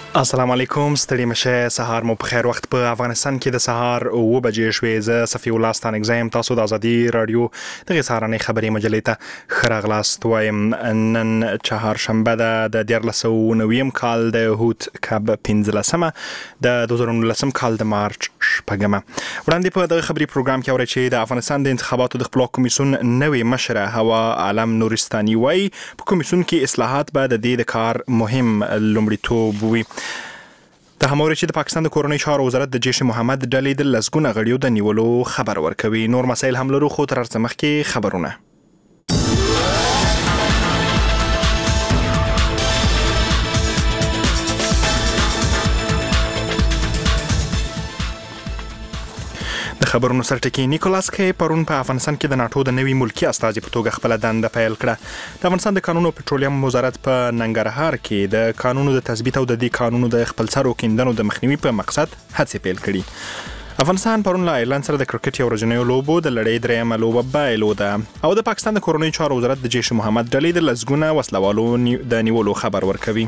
السلام علیکم، ستړي مشه. سهار مو په خیر. وخت په افغانستان کې د سهار 9 بجې شوې. زه صفي الله ستانګزم. تاسو د ازادي رادیو د سهارنۍ خبري مجلې ته خراغلاست وایم. نن چهارشنبه د 2019 کال د هوت کب 15مه د 2019 کال د مارچ 8مه. وړاندې په دغه خبري پروګرام کې اورئ چې د افغانستان د انتخاباتو د خپلواک کمیسیون نوې مشره هوا عالم نورستاني وايي په کمیسیون کې اصلاحات به د دې د کار مهم لومړیتوب وي. د هموري چې د پاکستان د کورنۍ چارو وزارت د جیش محمد ډلې د لسګونه غړیو د نیولو خبر ورکوي. نور مسایل هم لرو، خو تر څه مخکې خبرونه. د خبرونو سرټکی نیکولاس کې پرون په افغانستان کې د ناتو د نوي ملکی استازي په توګه خپل دنده پیل کړه. د افغانستان د قانون او پټرولیم وزارت په ننګرهار کې د قانونو د تثبیت او د دې قانونو د خپلسرو کیندنو د مخنیوي په مقصد هڅې پیل کړي. افغانستان پرون له ایرلند سره د کرکټ یو ورځنیو لوبو د لړۍ درېیمه لوبه بایلوده او د پاکستان د کورنۍ چارو وزارت د جیش محمد ډلې د لسګونه وسلوالو د نیولو خبر ورکوي.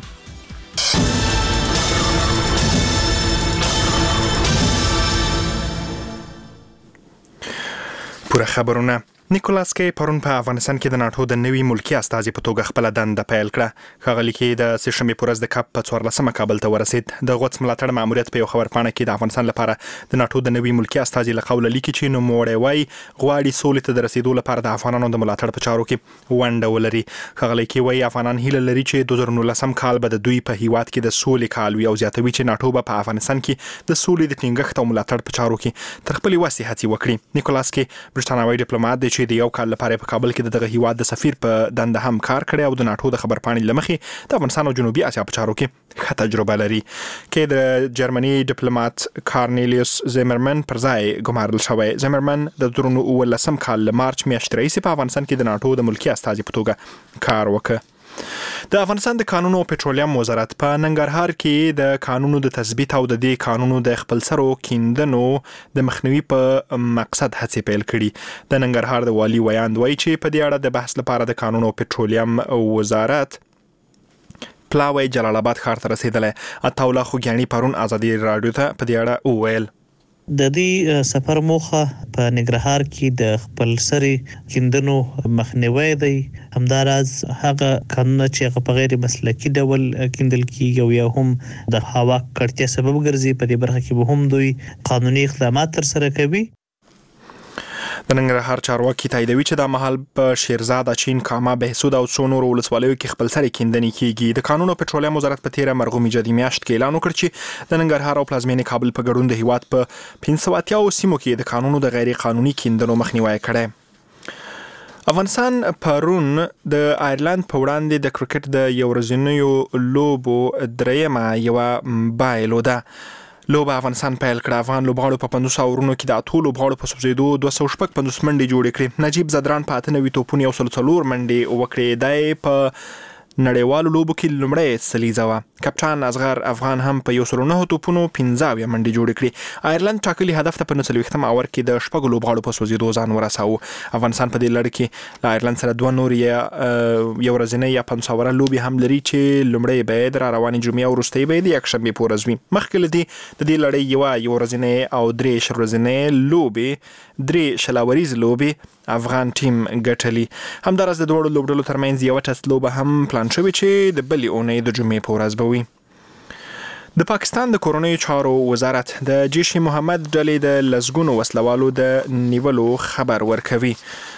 پوره خبرونه. نیکولاس کې پرون په افغانستان کې د ناتو د نوي ملکی استازي په توګه خپل دنده پیل کړه. ښاغلي کې د سشنبه پورز د کپ په 14مه کابل ته ورسید. د غوڅ ملاتړ ماموریت په یو خبرپاڼه کې د افغانستان لپاره د ناتو د نوي ملکی استازي له قوله لیکي چې نو موړی وای غواړي سولې ته د رسیدو لپاره د افغانانو د ملاتړ په چارو کې ونډه ولري. ښاغلي کې وای افغانان هیله لري چې 2019 کال به د دوی په هیواد کې د سولې کال وي او زیاتوي چې ناتو به په افغانستان کې د سولې د ټینګښت او ملاتړ په چارو کې تر خپل وسې هڅې وکړي. نیکولاس کې برټانوي ډیپلوماټ دی چې د یو کال لپاره په کابل کې دغه هیواد د سفیر په دنده هم کار کړی او د ناتو د خبرپاڼې لمخې د افغانستان او جنوبي اسیا په چارو کې ښه تجربه لري. کې د جرمني ډیپلوماټ کارنیلیوس زیمرمن پر ځای ګمارل شوی. زیمرمن د 2019 کال مارچ میاشتې راهیسې په افغانستان کې د ناتو د ملکی استازي په توګه کار وکړ. د افغانستان د قانون او پټرولیم وزارت په ننګرهار کې د قانونو د تثبیت او د دې قانونو د خپلسرو کیندنو د مخنیوي په مقصد هڅې پیل کړي. د ننګرهار د والي ویاند وایي چې په دې اړه د بحث لپاره د قانون او پټرولیم وزارت پلاوی جلال آباد ښار ته رسیدلی. عطاالله خوږیاڼي پرون ازادي رادیو ته په دې اړه وویل. د دې سفر موخه په ننګرهار کې د خپلسري کیندنو مخنیوی دی. همداراز هغه قانون چې په غیر مسلکي ډول کیندل کیږي او یا هم د هوا کړتیا سبب ګرځي، په دې برخه کې به هم دوی قانوني اقدامات تر سره کوي. د ننګرهار چارواکي تاییدوي چې د مهال په شیرزاد، اچین، کاما، بهسود او څو نورو ولسوالیو کې خپلسري کیندنې کیږي. د قانون او پټرولیم وزارت په تیره مرغومي جدي میاشت کې اعلان وکړ چې د ننګرهار او پلازمینې کابل په ګډون د هیواد په 580 سیمو کې د قانونو د غیر قانوني کیندنو مخنیوی کړی. افغانستان پرون د ایرلند په وړاندې د کرکټ د یو ورځنیو لوبو درېیمه یوه بایلوده لوبه افغانستان پیل کړه. افغان لوبغاړو په 500 اورونو کې د اتو لوبغاړو په سوځېدو 250 منډې جوړې کړې. نجیب زدران په 98 توپونو 104 منډې وکړې. دی په نړیوالو لوبو کې لومړی سلیزه وه. کپټان اصغر افغان هم په 109 توپونو 15 منډې جوړې کړې. ایرلند ټاکلي هدف ته په 49م اور کې د شپږو لوبغاړو په سوځېدو ځان ورساوه. افغانستان په دې لړ کې له ایرلند سره دوه نور یو ورځنۍ یا 500 لوبې هم لري چې لومړی به د روانې جمعې او وروستۍ به د یکشنبې په ورځ وي. مخکې له دې د دې لړۍ یو ورځنۍ او 3 ورځنۍ لوبې 3 شلاوریز لوبې افغان ټیم ګټلي. همداراز د دوړو لوبډلو ترمنځ یو ټست لوبه هم پلان شوی چې د بلې اونۍ د جمعې په ورځ به وي. د پاکستان د کورنۍ چارو وزارت د جیش محمد ډلې د لسګونو وسلوالو د نیولو خبر ورکوي.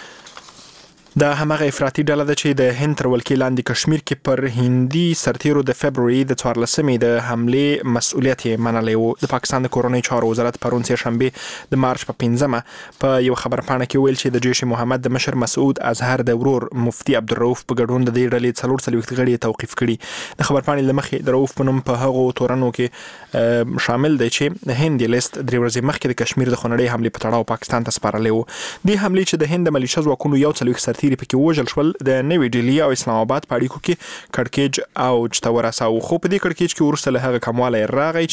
د همغه افراطي ډله ده چې د هند تر ولکې لاندې کشمیر کې پر هندي سرتیرو د فبروري د 14مې د حملې مسؤلیت یې منلی و. د پاکستان د کورنۍ چارو وزارت پرون سهشنبه د مارچ په 15مه په یو خبرپاڼه کې ویل چې د جیش محمد د مشر مسعود اظهر د ورور مفتی عبدالرؤف په ګډون د دې ډلې 44 غړي توقیف کړي. د خبرپاڼې له مخې د رؤف په نوم په هغو تورنو کې شامل دی چې هند یې لیست 3 ورځې مخکې د کشمیر د خونړۍ حملې په تړاو پاکستان ته سپارلی و. دې حملې چې د هند د ملیشه ځواکونو 40 سرتیري پکې وژل شول د نوې ډیلی او اسلام آباد په اړیکو کې کړکېچ اوج ته ورساوه. خو په دې کړکېچ کې وروسته له هغه کموالی راغی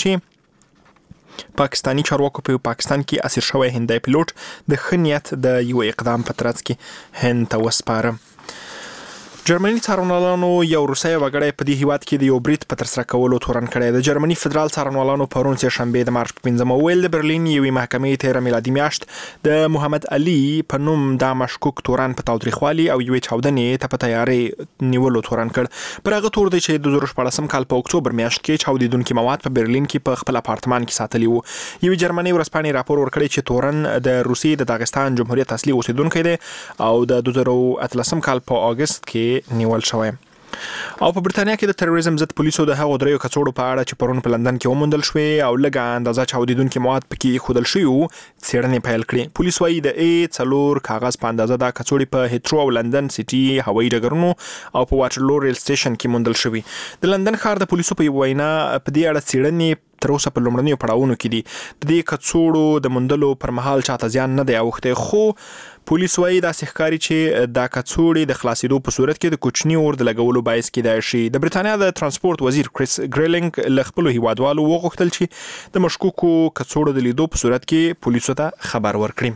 چې پاکستانی چارواکو په پاکستان کې اسیر شوی هندي پیلوټ د ښه نیت د یو اقدام په ترڅ کې هند ته وسپاره. جرمني څارنوالانو یو روسي وګړی په دې هیواد کې د یو برید په ترسره کولو تورن کړی. د جرمني فدرال څارنوالانو پرون سه شنبه د مارچ 15 ویل د برلین یوې محکمې 13 میلادي میاشت د محمد علي په نوم د مشکوک تورن په تاوتریخوالي او یوې چاودنې ته په تیاري نیولو تورن کړ. پر هغه تور دی چې د 2014 کال په اکتوبر میاشت کې چاودیدونکو مواد په برلین کې په خپل اپارتمان کې ساتلی وو. یوې جرمني ورځپاڼې راپور ورکړی چې تورن د روسي د داغستان جمهوریت اصلي اوسیدونکی دی او د 2018 کال په اگست کې نیول شوی. او په برتانیا کې د تروریزم ضد پولیسو د هغو دریو کڅوړو په اړه چې پرون په لندن کې وموندل شوې او لږه اندازه چاودیدونکو مواد پکې خودل شوی وو څېړنې پیل کړې. پولیس وايي د A4 کاغذ په اندازه د کڅوړې په هیترو او لندن سیټي هوایي ډګرونو او په واټرلو ریل سټیشن کې موندل شوی. د لندن ښار د پولیسو په وینا په دې اړه څېړنې تر اوسه په لومړنیو پړاوونو کې دي. د دې کڅوړو د موندلو پر مهال چاته زیان نه دی اوښتی، خو پولیس وايي دا ښکاري چې دا کڅوړې د خلاصېدو په صورت کې د کوچني اور د لګولو باعث کېدای شي. د برتانیا د ترانسپورت وزیر کریس ګریلینګ له خپلو هیوادوالو وغوښتل چې د مشکوکو کڅوړو د لیدو په صورت کې پولیسو ته خبر ورکړي.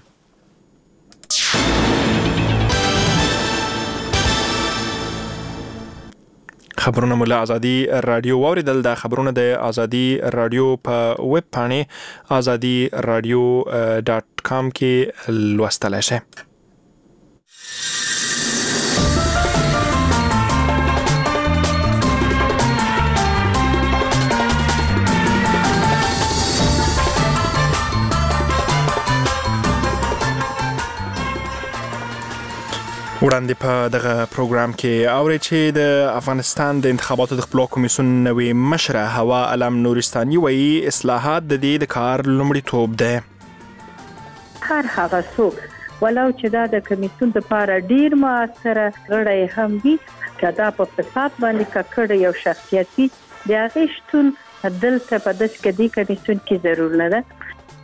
خبرونه مولا ازادي رادیو واوریدل. د خبرونه د ازادي رادیو په ویب پاڼې azadiradio.com کې لوستلای شئ. وړاندې په دغه پروګرام کې اوري چې د افغانستان د انتخاباتو د خپلواک کمیسیون نوې مشره هوا علم نورستاني وایي اصلاحات د دې د کار لومړیتوب دی. هر هغه څوک ولو چې دا د کمیسیون لپاره ډیر موثره غړی هم وي کدا په فساد باندې ککړ یو شخصیت وي د هغه شتون دلته په داس کې د کمیسیون کې ضرور نه ده.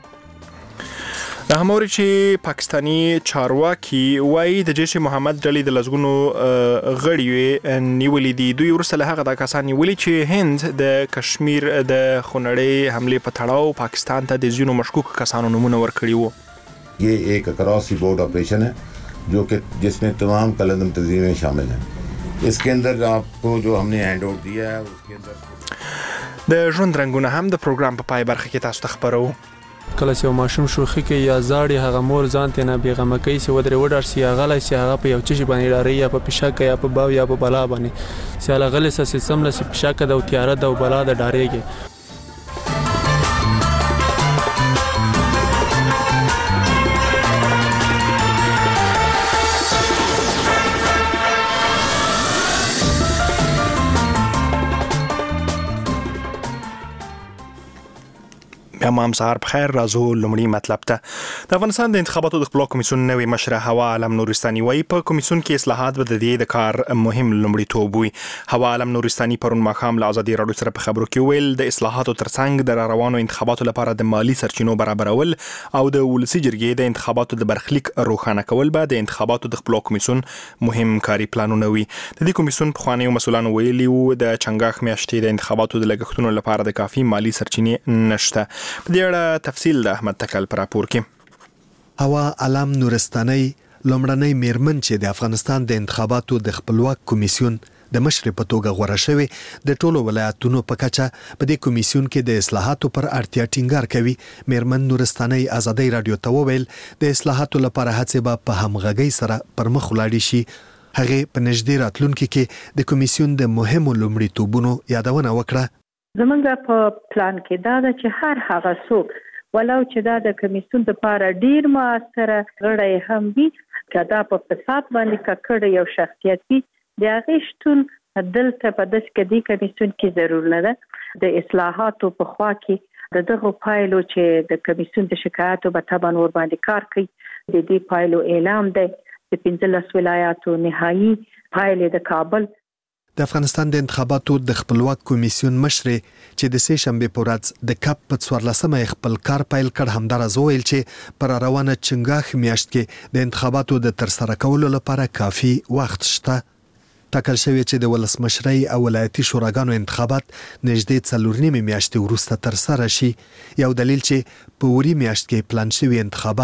د هموري چې پاکستانی چارواکي وایي د جیش محمد ډلې د لزګونو غړي نیولې دي. دوی ورسره هغه د کسان نیولې چې هند د کشمیر د خونړۍ حمله په تړاو پاکستان ته د زینو مشکوک کسانو نمونه ورکړي وو. یہ ایک اکراس بورڈ آپریشن ہے جو کہ جس میں تمام کلندم تنظیمیں شامل ہیں. اس کے اندر آپ کو جو ہم نے ہینڈ اوور دیا ہے اس کے اندر د ژوند رنگونه هم د پروګرام په پای برخه کې تاسو ته خبرو. کله چې ماشوم شوخي کې یا زاړي هغه مور ځان ته نه بیغمه کوي چې ودرې وډار سي هغه لای سي هغه په یو چشي باندې لاري یا په پښاک یا په باو یا په بلا باندې سي هغه غلې سي سمله سي پښاک د او تیار د او بلا د ډارېږي. امام سهار بخیر. راځو لومړی مطلب ته. د افغانستان د انتخاباتو د خپلواک کمیسیون نوې مشره هوا علم نورستاني وایي په کمیسیون کې اصلاحات به د دې د کار مهم لومړیتوب وي. هوا علم نورستاني پرون ماښام له ازادي رادیو سره په خبرو کې ویل د اصلاحاتو ترڅنګ د روانو انتخاباتو لپاره د مالی سرچینو برابرول او د ولسي جرګې د انتخاباتو د برخلیک روښانه کول به د انتخاباتو د خپلواک کمیسیون مهم کاري پلانونه وي. د دې کمیسیون پخوانیو مسؤلانو ویلي وو د چنګاښ میاشتې د انتخاباتو د لګښتونو لپاره د کافي مالی سرچینې نشته. په دې اړه تفصیل د احمد تکل پر راپور کې. هوا علم نورستاني لومړنۍ میرمن چې د افغانستان د انتخاباتو د خپلواک کمیسیون د مشرې په توګه غوړه شوی د ټولو ولایتونو په کچه په دې کمیسیون کې د اصلاحاتو پر اړتیا ټینګار کوي. میرمن نورستاني ازادي رادیو ته وویل د اصلاحاتو لپاره هڅې به په همغږۍ سره پر مخ ولاړ شي. هغه په نږدې راتلونکي کې د کمیسیون د مهمو لومړیتوبونو یادونه وکړه. زمونږ په پلان کې دا ده چې هر هغه څوک ولو چې دا د کمیسیون لپاره ډیر موثره غړی هم وي کدا په فساد باندې ککړ یو شخصیت وي د هغه شتون دلته په داس کې د کمیسیون کې ضرور نه ده. د اصلاحاتو په خوا کې دغه پایلو چې د کمیسیون د شکایاتو په تبع ور باندې کار کوي د دې پایلو اعلان دی د 15 ولایاتو نهایی پایلې د کابل. د افغانستان د انتخاباتو د خپلواک کمیسیون مشر چې د سه شنبه په ورځ د کپ په 14مه خپل کار پیل کړ همدارز ویل چې پر روانه چنګاښ میاشت کې د انتخاباتو د ترسره کولو لپاره کافي وخت شته. ټاکل شوی چې د ولسمشرۍ او ولایتي شوراګانو انتخابات نږدې 4 میاشتې وروسته ترسره شي. یو دلیل چې په وری میاشت کې پلان شوی انتخابات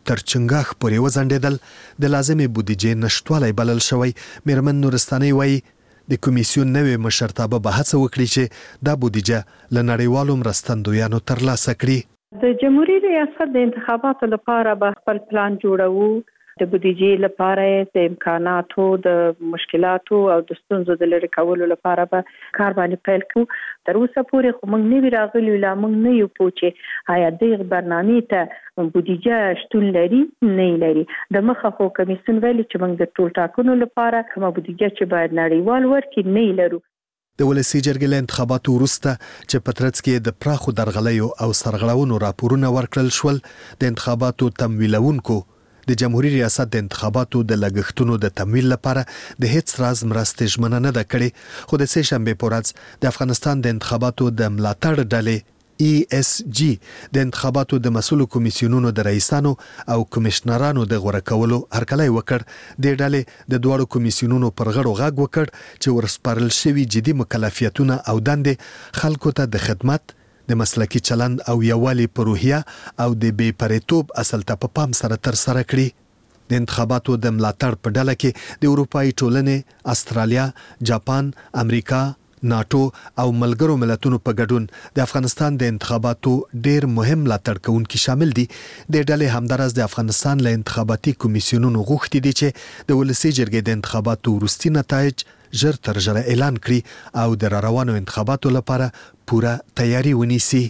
تر چنګاښ پورې وځنډېدل د لازمې بودیجې نشټوالی بلل شوی. میرمن نورستانۍ وایي د کمیسیون نوې مشرتابه به هڅه وکړي چې دا بودیجه له نړیوالو مرستندویانو ترلاسه کړي. د جمهوریت ریاست د انتخاباتو لپاره به خپل پلان جوړوو. د بودیجې لپاره د امکاناتو د مشکلاتو او د ستونزو د لرې کولو لپاره به کار باندې پیل کوو. تر اوسه پورې خو موږ نه وی راغلي، لا موږ نه یو پوه چې آیا دغه برنامې ته بودیجه شتون لري نه لري. د مخه خو کمیسیون ویلي چې موږ د ټول ټاکنو لپاره کومه بودیجه چې باید نړیوال ورکړي نه لرو. د ولسی جرګې له انتخاباتو وروسته چې په ترڅ کې د پراخو درغلیو او سرغړونو راپورونه ورکړل شول، د انتخاباتو تمویلونکو د جمهوریت ریاست د انتخاباتو د لګښتونو د تمویل لپاره د هیڅ راز مرستې ژمنه نه ده کړې. خو د سه شنبه په ورځ د افغانستان د انتخاباتو د ملاتړ ډلې ESG د انتخاباتو د مسؤلو کمیسیونونو د رئیسانو او کمشنرانو د غوړه کولو هرکلی وکړ. د ډلې د دوړو کمیسیونونو پر غړو غاګ وکړ چې ورسپارل شوی جدي مکلفیتونه او دندې خلکو ته د خدمت، د مسلکی چلند او یووالي پروهیا او د بې پریتوب اصل ته په پام سره تر سره کړي. د انتخاباتو د ملاتړ په ډله کې د اروپایي ټولنې، استرالیا، جاپان، امریکا، ناتو او ملګرو ملتونو په ګډون د افغانستان د انتخاباتو ډیر مهم ملاتړ کوونکي شامل دي. د ډلې همدارس د افغانستان له انتخاباتي کمیسیونونو غوښتي دي چې د ولسی جرګې د انتخاباتو وروستي نتایج ژر تر ژره اعلان کړي او د روانو انتخاباتو لپاره پوره تیاری ونیسي.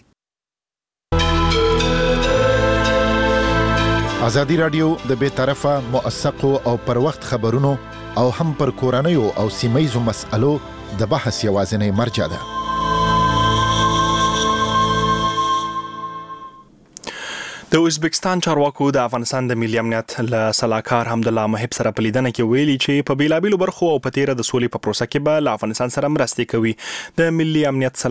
ازادي رادیو د بې طرفه، موثقو او پر وخت خبرونو او هم پر کورنیو او سیمایزو مسألو د بحث یوازینی مرجع ده. د ازبکستان چارواکو د افغانستان د ملي امنیت له سلاکار حمدالله محب سره په لیدنه کې ویلي چې په بیلابیلو برخو او په تیره د سولې په پروسه کې به له افغانستان سره مرستې کوي. د ملي امنیت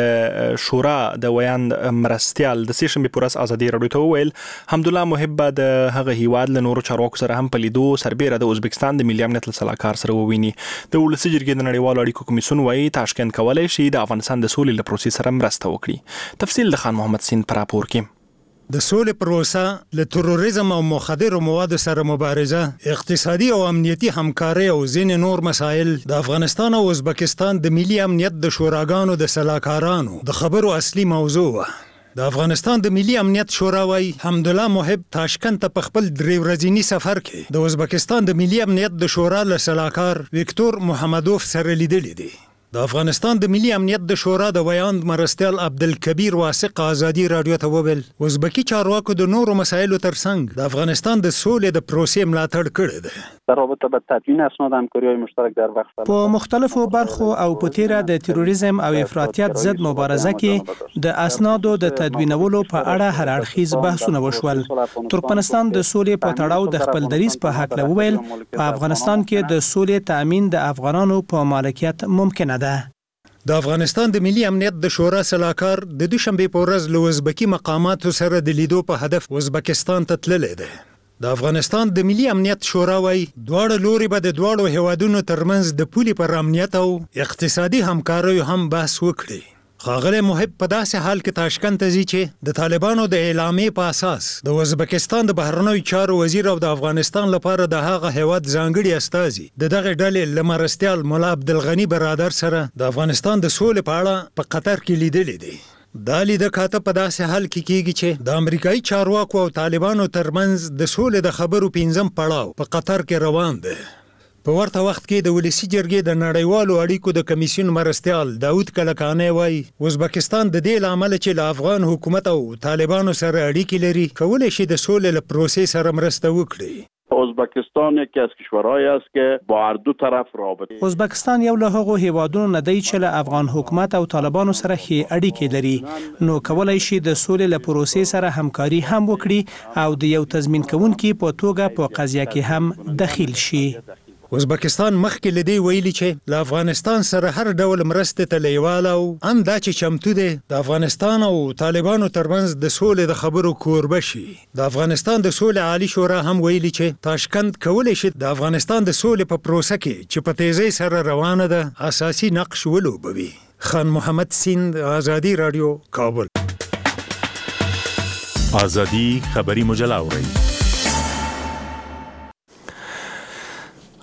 د شورا د ویاند مرستیال د سه شنبه په ورځ ازادي رادیو ته وویل حمدالله محب د هغه هیواد له نورو چارواکو سره هم په لیدو سربېره د ازبکستان د ملي امنیت له سلاکار سره وویني. د ولسی جرګې د نړیوالو اړیکو کمیسیون وايي تاشکند کولای شي د افغانستان د سولې له پروسې سره مرسته وکړي. تفصیل د خان محمد سین پر راپور کې. د سولې پروسه له تروریزم او مخدرو موادو سره مبارزه، اقتصادي او امنیتي همکاري او ځینې نور مسایل د افغانستان او ازبکستان د ملي امنیت د شوراګانو د سلاکارانو د خبرو اصلي موضوع وه. د افغانستان د ملي امنیت شورا وايي حمدالله محب تاشکند ته په خپل 3 ورځني سفر کې د ازبکستان د ملي امنیت د شورا له سلاکار ویکتور محمدوف سره لیدلی دی. د افغانستان د ملي امنیت د شورا د ویاند مرستیال عبدالکبیر واسق ازادي رادیو ته وویل ازبکی چارواکو د نورو مسایلو ترڅنګ د افغانستان د سولې د پروسې ملاتړ کړی دی. در رابطه با تدوین اسناد همکاری‌های مشترک در وقت په مختلفو برخو او په تیره د تروریزم او افراطیت ضد مبارزه کې د اسنادو د تدوینولو په اړه هر اړخیز بحثونه وشول. ترکمنستان د سولې په تړاو د خپل دریځ په حق وویل په افغانستان کې د سولې تأمین د افغانانو په مالکیت ممکنه ده. د افغانستان د ملي امنیت د شورا سلاکار د دوشنبه په ورځ له ازبکی مقاماتو سره د لیدو په هدف ازبکستان ته تللی دی. د افغانستان د ملي امنیت شورا وايي دواړه لوري به د دواړو هیوادونو ترمنځ د پولي پر امنیت او اقتصادي همکارۍ هم بحث وکړي. ښاغلی محب په داسې حال کې تاشکند ته ځي چې د طالبانو د اعلامیې په اساس د ازبکستان د بهرنیو چارو وزیر او د افغانستان لپاره د هغه هیواد ځانګړي استازي د دغه ډلې له مرستیال ملا عبدالغني برادر سره د افغانستان د سولې په اړه په قطر کې لیدلی دی. دا لیده کاته په داسې حال کې کیږي چې د امریکایي چارواکو او طالبانو ترمنځ د سولې د خبرو 5م پړاو په قطر کې روان دی. په ورته وخت کې د ولسی جرګې د نړیوالو اړیکو د کمیسیون مرستیال داود کلکانی وايي ازبکستان د دې لامل چې له افغان حکومت او طالبانو سره اړیکې لري کولای شي د سولې له پروسې سره مرسته وکړي. ازبکستان یکی از کشورهایی است که با هر دو طرف رابطه ازبکستان یو له هغو هیوادونو نه دی چې له افغان حکومت او طالبانو سره ښې اړیکې لري نو کولای شي د سولې له پروسې سره همکاري هم وکړي او د یو تضمین کوونکي په توګه په قضیه کې هم دخیل شي. ازبکستان مخکې لدی ویلي چې له افغانستان سره هر ډول مرستې ته لیواله او هم دا چې چمتو دی د افغانستان او طالبانو ترمنځ د سولې د خبرو کوربه شي. د افغانستان د سولې عالی شورا هم ویلي چې تاشکند کولی شي د افغانستان د سولې په پروسه کې چې په تیزۍ سره روانه ده اساسي نقش ولوبوي. خان محمد سیند، ازادي رادیو، کابل. ازادي خبری مجله اورئ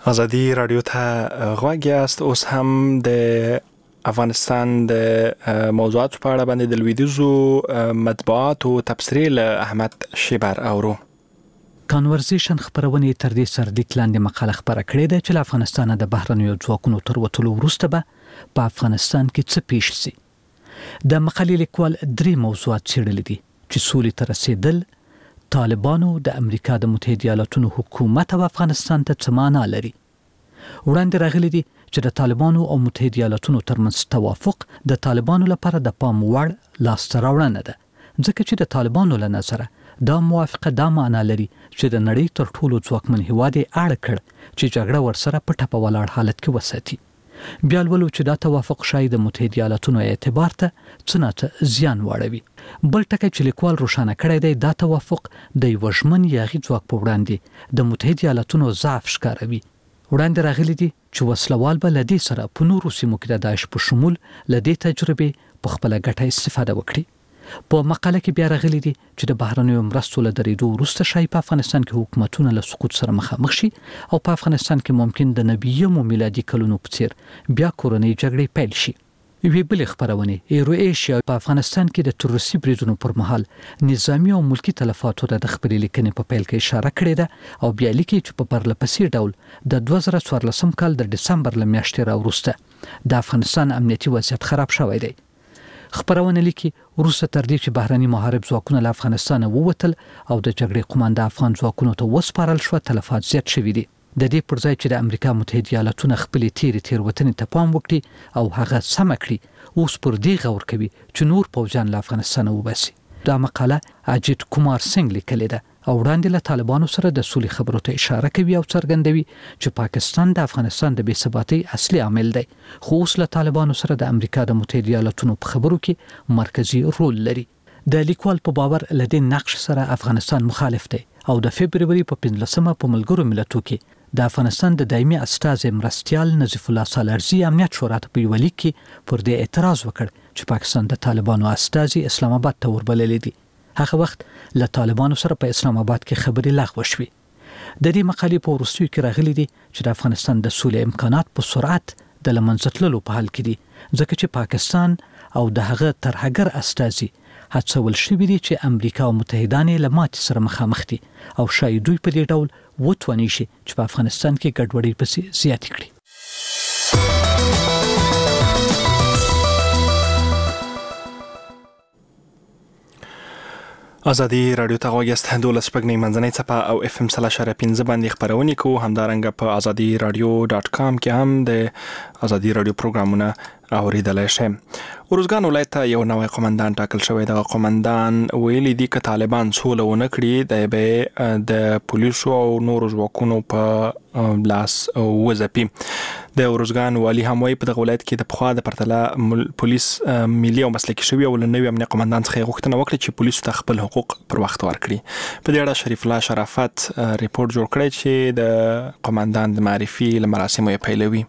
ازادي رادیو ته غوږ یاست. اوس هم د افغانستان د موضوعاتو په اړه باندې د لویدیځو مطبوعاتو تبصرې له احمد شیبر اورو. کانورزیشن خبرونه تر دې سر د کلاندې مقاله خبره کړې ده چې له افغانستان د بهرنیو ځواکونو تر وټولو وروسته به په افغانستان کې څه پیښ شي. د مقالې لیکوال درې موضوعات څېړلي دي چې سولې ته رسیدل، طالبانو، د امریکا د متحده ایالاتونو حکومت او افغانستان ته څه معنا لري. وړاندې راغلي دي چې د طالبانو او متحده ایالاتونو ترمنځ توافق د طالبانو لپاره د پام وړ لاسته راوړنه ده، ځکه چې د طالبانو له نظره دا موافقه دا معنا لري چې د نړۍ تر ټولو ځواکمن هیواد یې اړ کړ چې جګړه ورسره په ټپه ولاړ حالت کې وساتي. بیا ولولو چې دا توافق شاید د متحده ایالاتونو اعتبار ته څه نه زیان واړوي. بل ټکی چې لیکوال روښانه کړی دی، دا توافق د یو ژمن یاغي ځواک په وړاندې د متحده ایالاتونو ضعف ښکاروي. وړاندې راغلي دي چې وسلوال به له دې سره په نورو سیمو کې د داعش په شمول له دې تجربې په خپله ګټه استفاده وکړي. په مقاله کې بیا راغلي دي چې د بهرنیو مرستو له درېدو وروسته شاید په افغانستان کې حکومتونه له سقوط سره مخامخ شي او په افغانستان کې ممکن د 90 میلادي کلونو په څیر بیا کورنۍ جګړې پیل شي. یوې بلې خبرونه ایرو ایشیا په افغانستان کې د تروریستي بریدونو پر مهال نظامی او ملکی تلفاتو د خپلې لیکنې په پیل کې اشاره کړې ده او بیا لیکي چې په پرلپسې ډول د 2014 کال د دسمبر له میاشتې راوروسته د افغانستان امنیتي وضعیت خراب شوی دی. خبرونه لیکي وروسته تر دې چې بهرني محارب ځواکونه له افغانستان ووتل او د جګړې قومانده افغان ځواکونو ته وسپارل شو، تلفات زیات شوي دي. د دې پر ځای چې د امریکا متحده ایالاتونه خپلې تیروتنې ته پام وکړي او هغه سمه کړي، اوس پر دې غور کوي چې نور پوځیان له افغانستان وباسي. دا مقاله اجیت کومار سنگ لیکلې ده او وړاندې له طالبانو سره د سولې خبرو ته اشاره کوي او څرګندوي چې پاکستان د افغانستان د بې ثباتۍ اصلي عامل دی، خو اوس له طالبانو سره د امریکا د متحده ایالاتونو په خبرو کې مرکزی رول لري. د لیکوال په باور له دې نقش سره افغانستان مخالف دی او د فبروري په 15مه په ملګرو ملتونو کې د افغانستان د دایمي استازي مرستیال نظیف الله سالارزي امنیت شورا ته په یو لیک کې پر دې اعتراض وکړ چې پاکستان د طالبانو استازي اسلام آباد ته وربللي دي. هغه وخت له طالبانو سره په اسلام آباد کې خبرې لغوه شوې. د دې مقالې په وروستیو کې راغلي دي چې د افغانستان د سولې امکانات په سرعت د له منځه تللو په حال کې دي، ځکه چې پاکستان او د هغه ترهګر استازي هڅول شوي دي چې امریکا او متحدان یې له ماتې سره مخامخ دي او شاید دوی په دې ډول وتواني شي چې په افغانستان کې ګډوډي پسې زیاتې کړي. ازادي رادیو ته غوږ یاست. 12 منځنۍ څپه او اف ام 3.15 باندې خبرونه کوو. همدارنګه په azadiiradio.com کې هم د ازادي رادیو پروګرامونه اوریدلای شئ. ورزګان ولایت ته یو نوی قومندان ټاکل شوی. د قومندان ویلي دي چې طالبان سوله ونه کړي د پولیسو او نورو ځواکونو په لاس وځپي. د ورزګان والی هم وايي په دغه ولایت کې د پخوا د پرتله پولیس ملي او مسلکي شوی او نوی امنیت قومندان څخه غوښتنه وکړي چې پولیسو ته خپل حقوق پر وخت ورکړي. په دې اړه شریف الله شرافت ریپورت جوړ کړی چې د قومندان د معرفي مراسمو یې پیلوي.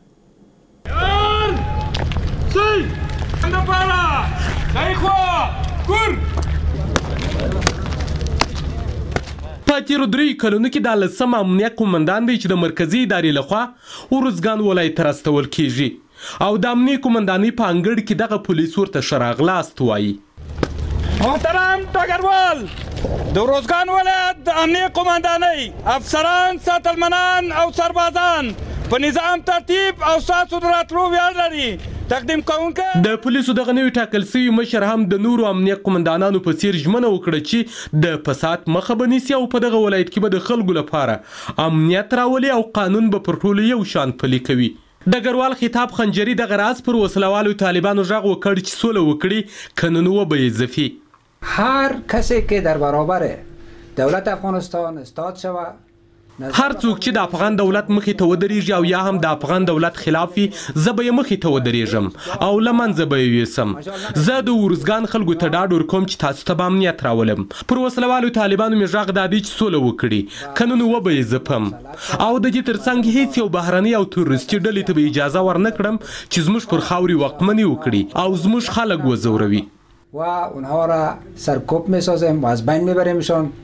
په تیرو 3 کلونو کې د 10 امنیت قومندان دی چې د مرکزی ادارې لخوا ورزګان ولایت ته راستول کیږي او د امنیت قومندانۍ په انګړ کې دغه پولیس ورته شراغلاست وایي. محترم ډګروال، د ورزګان ولایت د امنیت قومندانۍ افسران، ساتلمنان او سربازان په نظام ترتیب او ساسو دراتلو ویاړ لري. تقدیم کوونکې د پولیسو دغه نوی ټاکل سوي مشر هم د نورو امنیت قومندانانو په څیر ژمنه وکړه چې د فساد مخه به نیسي او په دغه ولایت کې به د خلکو لپاره امنیت راولي او قانون به پر ټولو یو شان پلي کوي. ډګروال خطاب خنجري دغه راز پر وسلوالو طالبانو غږ وکړ چې سوله وکړي قانون وبه ضعیفي. هر کسی که در برابر دولت افغانستان استاد شود، هر څوک چې د افغان دولت مخې ته ودرېږي او یا هم د افغان دولت خلاف وي، زه به یې مخې ته ودرېږم او له منځه به یې یوسم. زه د ورزګان خلکو ته ډاډ ورکوم چې تاسو ته به امنیت راولم. پر وسلوالو طالبانو مې غږ دا دی چې سوله وکړي، قانون وبه یې ځپم او د دې ترڅنګ هیڅ یو بهرني او تروریستي ډلې ته به اجازه ورنه کړم چې زموږ پر خاورې واکمني وکړي او زموږ خلک وځوروي. و اونها را سرکوب میسازیم و از بین میبریمشان.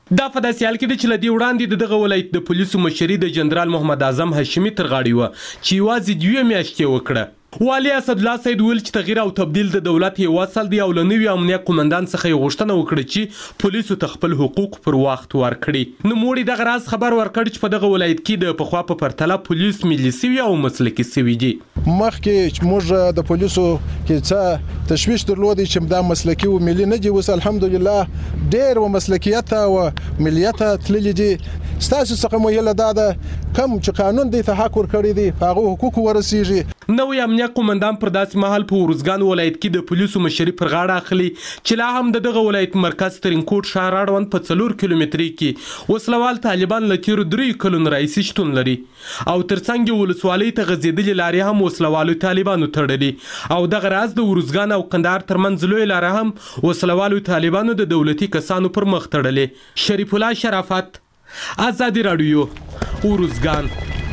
دا په داسې حال کې ده چې له دې وړاندې دغه ولایت د پولیسو مشري د جنرال محمد اعظم هاشمي تر غاړې وه چې یوازې 2 میاشتې وکړه. والي اسدالله سید ویل چې تغییر او تبدیل د دولت یو اصل دی او له نوي امنیه قومندان څخه یې غوښتنه وکړه چې پولیسو ته خپل حقوق پر وخت ورکړي. نوموړي دغه راز خبر ورکړ چې په دغه ولایت کې د پخوا په پرتله پولیس ملي سوي او مسلکي سوي دي. مخکې چې موږ د پولیسو کې څه تشویش درلودی چې دا مسلکي او ملي نه دي، اوس الحمدلله ډېر و مسلکیت او ملیت تللی دي. ستاسو څخه مو هیله دا ده کوم چې قانون دی ته حق ورکړی دی په هغه حقوق ورسیږي. نوی امنیه قومندان پر داسې مهال په ورزګان ولایت کې د پولیسو مشري پر غاړه اخلي چې لا هم دغه ولایت مرکز ترینکوټ ښار اړوند په 4 کیلومترۍ کې وسلوال طالبان له تیرو 3 کلونو راهیسې شتون لري او ترڅنګ یې ولسوالۍ ته غځېدلې لارې هم وسلوالو طالبانو تړلي او دغه راز د ورزګان او کندهار ترمنځ لوی لاره هم وسلوالو طالبانو د دولتي کسانو پر مخ تړلې. شریف الله شرافت، آزادي راډیو، ورزګان.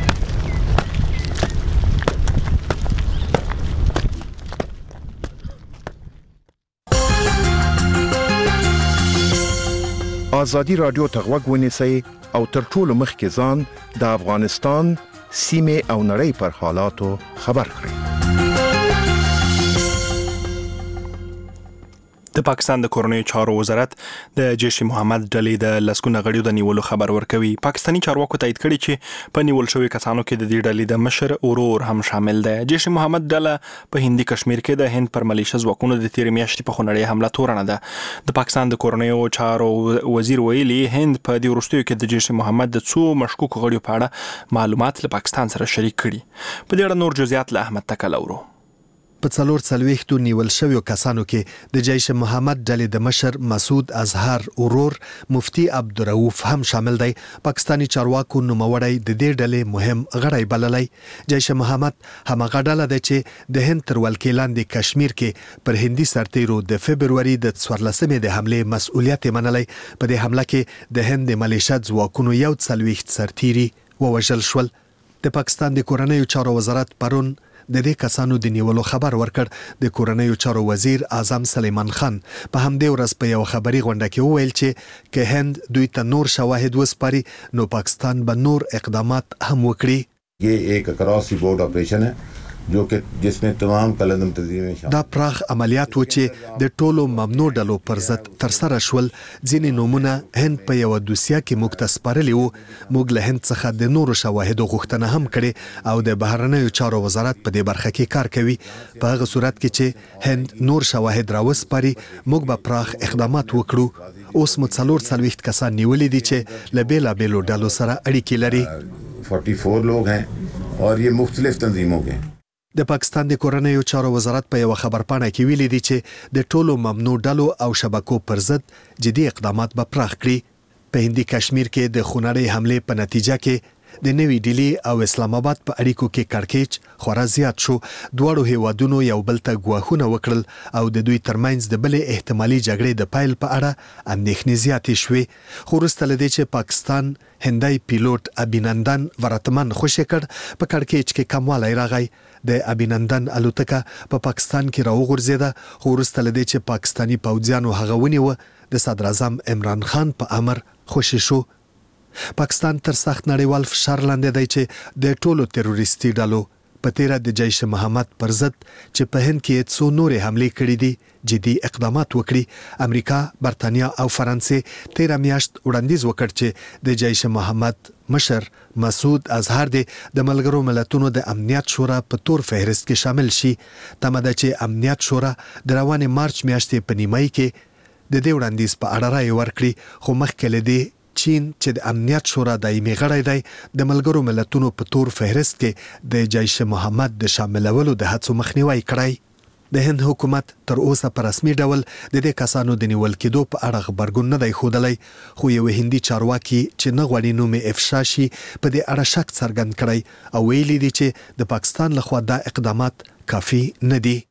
آزادي رادیو ته غوږ ونیسئ او تر ټولو مخکې ځان د افغانستان سیمې او نړۍ پر حالاتو خبر کړئ. د پاکستان د کورنیو چارو وزارت د جیش محمد ډلې د لسګونه غړیو د نیولو خبر ورکوي. پاکستاني چارواکو تایید کړي چې په نیول شوی کسانو کې د دې ډلې د مشر ورور هم شامل دی. جیش محمد ډله په هندي کشمیر کې د هند پر ملیشه ځواکونو د تیر میاشتې په خونړۍ حمله تورنه ده. د پاکستان د کورنیو چارو وزیر ویلي هند په دې وروستیو کې د جیش محمد د څو مشکوک غړیو په اړه معلومات له پاکستان سره شریک کړي. په دې اړه نور جزئیات له احمد تکل اورو. په 440 نیول شویو کسانو کې د جیش محمد ډلې د مشر مسعود اظهر ورور مفتی عبدالرؤف هم شامل دی. پاکستانی چارواکو نوموړی د دې ډلې مهم غړی بللی. جیش محمد همغه ډله ده چې د هند تر ولکې لاندې کشمیر کې پر هندي سرتیرو د فبروري د 14مې د حملې مسؤلیت منلی. په دې حمله کې د هند ملیشه ځواکونو 40 سرتیري ووژل شول. د پاکستان د کورنیو چارو وزارت پرون د دې کسانو د نیولو خبر ورکړ. د کورنیو چارو وزیر اعظم سلیمان خان په همدې ورځ په یو خبري غونډه کې وویل چې که هند دوی ته نور شواهد وسپاري نو پاکستان به نور اقدامات هم وکړي. یہ ایک اکراس بورڈ آپریشن ہے جو کہ جس میں تمام کلندم تنظیمیں شامل. دا پراخ عملیات و چې د ټولو ممنوع ډلو پر ضد ترسره شول. ځینې نومونه هند په یو دوسیه کې موږ ته سپارلي وو. موږ له هند څخه د نورو شواهدو غوښتنه هم کړې او د بهرنیو چارو وزارت په دې برخه کې کار کوي. په هغه صورت کې چې هند نور شواهد راوسپاري موږ به پراخ اقدامات وکړو. اوس مو 440 کسان نیولي دي چې له بیلابیلو ډلو سره اړیکې لري. 44 لوگ ہیں اور یہ مختلف تنظیموں کے. د پاکستان د کورنیو چارو وزارت په یو خبرپاڼه کې ویلي دي چې د ټولو ممنوع ډلو او شبکو پر ضد جدي اقدامات به پراخ کړي. په هندي کشمیر کې د خونړۍ حملې په نتیجه کې د نوي ډیلی او اسلام آباد په اړیکو کې کړکېچ خورا زیات شو. دواړو هیوادونو یو بل ته ګواښونه وکړل او د دوی ترمنځ د بلې احتمالي جګړې د پیل په اړه اندېښنې زیاتې شوې. خو وروسته له دې چې پاکستان هندی پیلوټ ابینندن ورتمن خوشی کړ په کړکېچ کې کموالی راغی. د ابینندن الوتکه په پاکستان کې راوغورځېده. خو وروسته له دې چې پاکستاني پوځیانو هغه ونیوه د صدر اعظم عمران خان په امر خوشی شو. پاکستان تر سخت نړیوال فشار لاندې دی چې د ټولو تروریستي ډلو په تیره د جیش محمد پر ضد چې په هند کې څو نورې حملې کړې دي جدي اقدامات وکړي. امریکا، برتانیا او فرانسې تیره میاشت وړاندیز وکړ چې د جیش محمد مشر مسعود اظهر د ملګرو ملتونو د امنیت شورا په تور فهرست کې شامل شي. تمه ده چې امنیت شورا د روانې مارچ میاشتې په نیمایي کې د دې وړاندیز په اړه رایه ورکړي. خو مخکې له دې چین چې د امنیت شورا دایمي غړی دی د ملګرو ملتونو په تور فهرست کې د جیش محمد د شاملولو د هڅو مخنیوی کړی. د هند حکومت تر اوسه په رسمي ډول د دې کسانو د نیول کېدو په اړه خبرګون نه دی ښودلی. خو یو هندي چارواکي چې نه غواړي نوم یې افشا شي په دې اړه شک څرګند کړی او ویلي دي چې د پاکستان لخوا دا اقدامات کافي نه دي.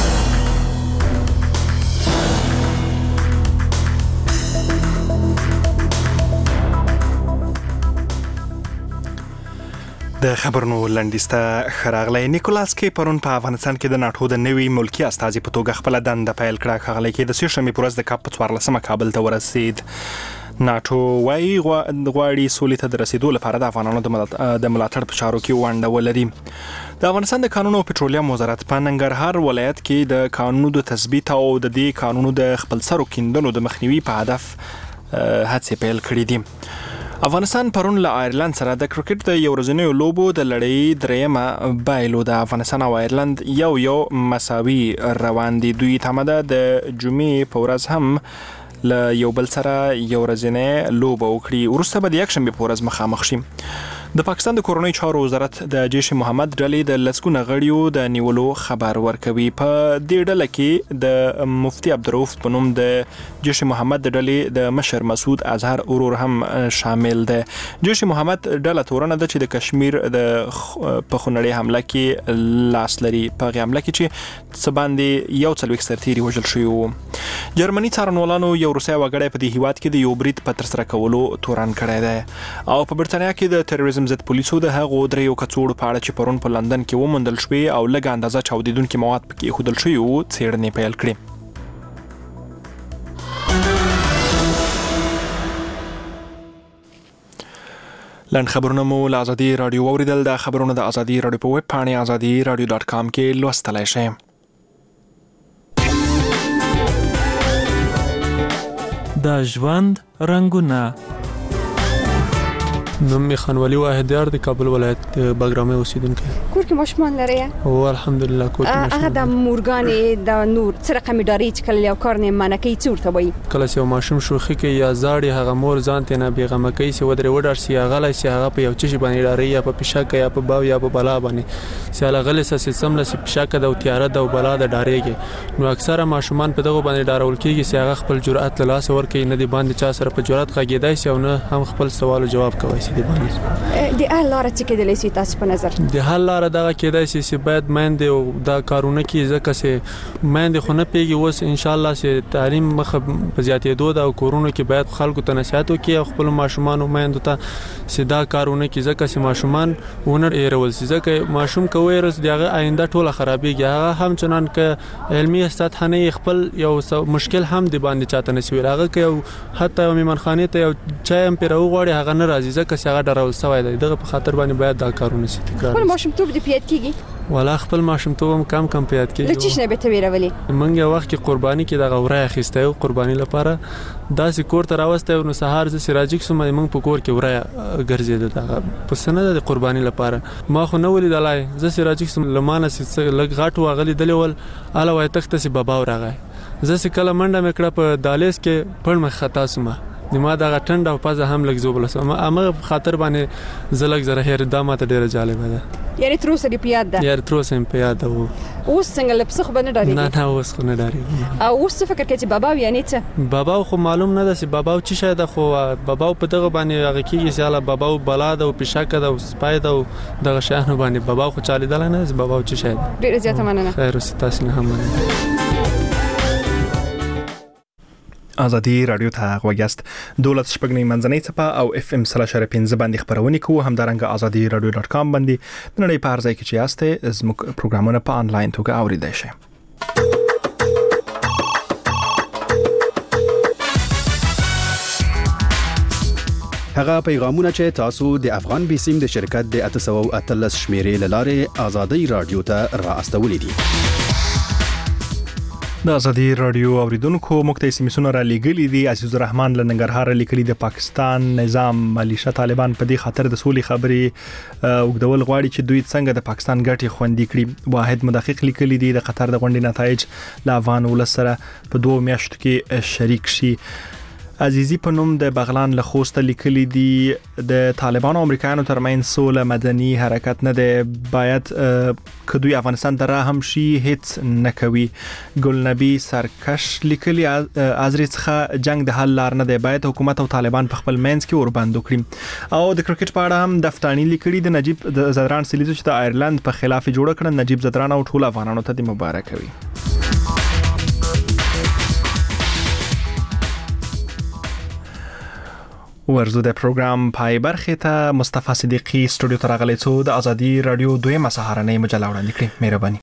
د خبرونو لنډیسته خراغلی. نیکولاس کې پرون په افغانستان کې د ناټو د نوي ملکی استازي په توګه خپل دنده پیل کړه. خغلی کې د سه شنبې پر ورځ د کاپ 14 کابل ته ورسید. ناتو وايي غواړي سولې ته د رسیدو لپاره د افغانانو د ملاتړ په چارو کې ونډه ولري. د افغانستان د کانونو او پټرولیم وزارت په ننګرهار ولایت کې د کانونو د تثبیت او د دې کانونو د خپلسرو کیندلو د مخنیوي په هدف هڅې پیل کړې دي. افغانستان پرون له آیرلند سره د کرکټ د یو ورځنیو لوبو د لړۍ دریمه بایلو. د افغانستان او آیرلند یو مساوي روان دي. دوی تمه ده د جمعې په ورځ هم له یو بل سره یو ورځنۍ لوبه وکړي. وروسته به د یکشنبې په ورځ مخامخ شي. د پاکستان د کورنۍ چارو وزارت د جیش محمد ډلې د لسګونه غړیو د نیولو خبر ورکوي. په دې ډله کې د مفتي عبدالرؤف په نوم د جیش محمد د ډلې د مشر مسعود اظهر ورور هم شامل دی. جیش محمد ډله تورنه ده چې د کشمیر د پخونړۍ حمله کې لاس لري. په هغې حمله کې چې څه باندې 41 سرتیري وژل شوي وو. جرمني څارنوالانو یو روسي وګړی په دې هیواد کې د یو برید په ترسره کولو تورن کړی دی. او په برتانیا کې د تروریزم ضد پولیسو د هغو دریو کڅوړو په اړه چې پرون په لندن کې وموندل شوې او لږه اندازه چاودیدونکي مواد پکې ایښودل شوي وو څېړنې پیل کړې. لنډ خبرونه مو له ازادي راډیو واوریدل. د خبرونو د ازادي راډیو په ویب پاڼې azadiradio.com کې لوستلی شئ. د ژوند رنګونه. نوم می خانوالي واحدیار د کابل ولایت بګرامي اوسیدونکی. کور کې ماشومان لري؟ او الحمدلله کور کې ماشومان. هغه د مورګانې د نور څه رقم ډاري چې کله یو کار نه منکې څورته وي. کله چې ماشوم شوخي کې یا زاړي هغه مور ځان ته نه بیغمه کوي چې ودرې وډار سي هغه لای سي هغه په یو چی باندې ډاري یا په پښه کې یا په باو یا په بلا باندې سي هغه غلې سې سمله سي پښه کې د تیار د بلا د ډاريږي. نو اکثره ماشومان په دغه باندې ډارول کېږي چې هغه خپل جرأت له لاس ورکړي نه دی باندې چا سره په جرأت غږیدای سي او نه هم خپل سوال او جواب کوي سي دی باندې. د حل لار څه کېدلی شي تاسو په نظر؟ د حل لار دغه کېدای شي چې باید مېندې او دا کارونه کې ځکه چې مېندې خو نه پیږي اوس ان شاء الله چې تعلیم مخ په زیاتېدو د کورونو کې باید خلکو ته نصیحت وکړي او خپل ماشومان او مېندو ته چې دا کارونه کې ځکه چې ماشومان ونر ایرول شي ځکه ماشوم کوي رس دغه آینده ټوله خرابېږي. هغه هم چنان ک علمي سطح نه خپل یو مشکل هم دی باندې چاته نشي هغه کې حتی میمنخانه ته یو چای هم پیرو غواړي هغه نه راځي ځکه چې هغه ډرول سوی دی. دغه په خاطر باندې باید دا کارونه شي تکرار. خپل ماشومتوب دې پیاد کیږي؟ ولا خپل ماشومتوب هم کم پیاد کیږي. لچې نه به تویرولې منګ یو وخت کې قرباني کې د غوړې اخیسته او قرباني لپاره داسې کور ته راوسته نو سهار ز سراجیک سم موږ په کور کې وړه ګرځیدل دغه په سند د قرباني لپاره ما خو نو ولیدلای ز سراجیک سم لمانه لګ غاټو غلي دلول اله وای تخته سي بابا ورغه ز کله منډه مکړه په دالیس کې پړ مخ خطا سمه نیمه دا ټنډ او پزه هم لګ زوبل سم امه خاطر باندې زلګ زره هر دامه ته ډیره جالبه ده. یعنی تروسه دی پیاد ده؟ یار تروسه هم پیاد ده. اوس څنګه لپسخ باندې ډاری؟ نه اوس خو نه ډاری. او اوس څه فکر کوي چې بابا یعنی څه؟ بابا خو معلوم نه ده چې بابا چې شاید خو بابا په دغه باندې هغه کېږي چې الله بابا بلاد او پښاکه ده او سپاید او دغه شاهنه باندې بابا خو چالي دل نه چې بابا چې شاید. ډیره زیاته مننه. خیر اوس تاسو نه هم مننه. ازادي رادیو ته غوږیاست. دولت شپږنۍ منځنۍ څپه او FM 3.5 باندې خبرونه کوو. همدارنګه azadiradio.com باندې د نړۍ په هر ځای کې چې یاست زموږ پروګرامونه په انلاین توګه اوریدای شئ. هغه پیغامونه چې تاسو د افغان بیسیم د شرکت د 813 شمیرې لاره ازادي رادیو ته را استولې دي. د ازادي رادیو اوریدونکو موږ ته سیمسونه را لګلې دي. عزیز الرحمن له ننګرهار لیکلي د پاکستان نظام ملیشه طالبان په دې خاطر د سولې خبرې وګدول غواړي چې دوی څنګه د پاکستان ګټې خوندي کړي. واحد مدقق لیکلي دي د قطر د غونډې نتایج له افغان ولس سره په 2 میاشتو کې شریک شي. عزیزی په نوم د بغلان له خوست لیکلي دي د طالبان او امریکایانو ترمنځ سوله مدني حرکت نه دی باید کدوې افغانستان ته را هم شي هیڅ نه کوي. ګل نبی سرکش لیکلي ازری څخه جنگ د حل لار نه دی باید حکومت او طالبان په خپل منځ کې اور بند وکړي. او د کرکټ په اړه هم دفتانی لیکلي د نجیب زدران سلیزو چې د آیرلند په خلاف جوړ کړ. نجیب زدران او ټول افغانانو ته د مبارک وي. ورزو د پروګرام پای برخه ته مصطفی صدیقی استودیو ته راغلی څو د ازادي رادیو دویمه سهارنۍ مجله وړاندې کړې. مهرباني.